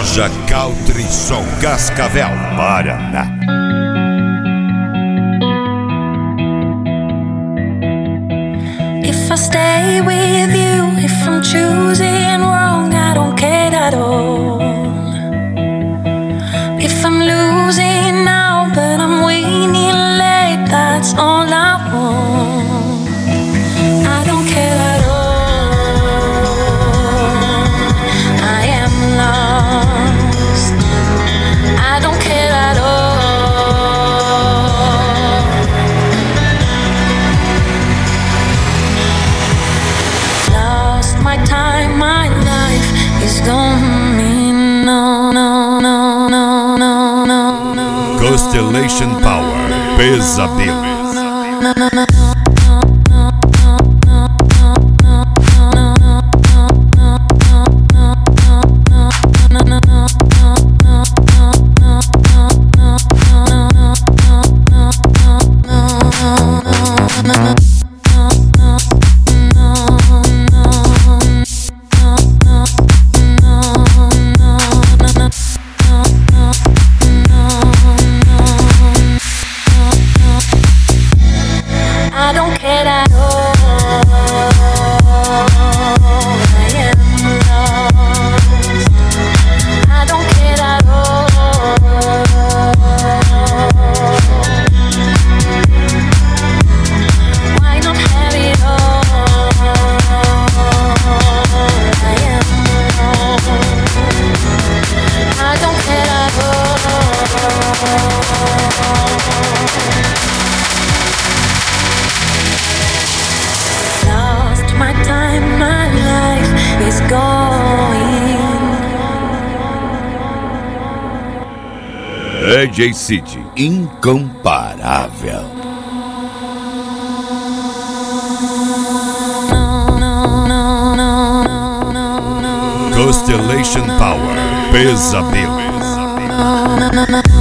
Loja Country Som Cascavel, Paraná. If I stay with you, if I'm choosing wrong, I don't care at all. If I'm losing now, but I'm winning late, that's all I want. I don't care at all. I am lost. I don't care at all. Lost my time, my life is gone. No, no, no, no, no, no, no. Constellation Power, Pesadelo. I don't care at all. I am lost. I don't care at all. Why not have it all? I am lost. I don't care at all. Lost my time, my life is going. AJ City, incomparável. Constellation Power, Pesadelo.